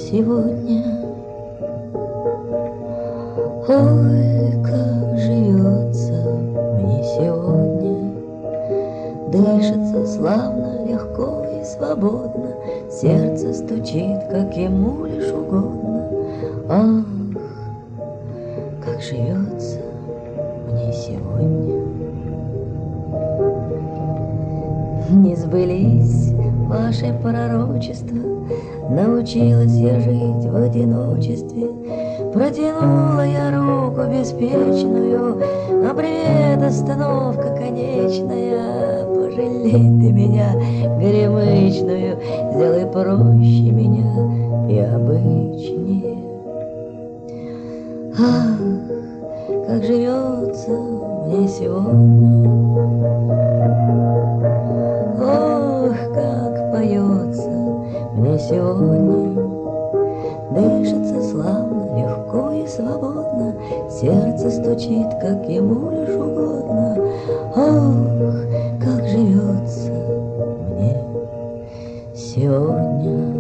сегодня. Ой, как живется мне сегодня. Дышится славно, легко и свободно, сердце стучит, как ему лишь угодно. Ах, как живется мне сегодня. Не сбылись ваши пророчества, научилась я жить в одиночестве. Протянула я руку беспечную, а привет, остановка конечная. Пожалей ты меня, горемычную, сделай проще меня и обычнее. Ах, как живется мне сегодня. Ох, как поется мне сегодня. Дышится славно, легко и свободно, сердце стучит, как ему лишь угодно. Ох, как живется мне сегодня.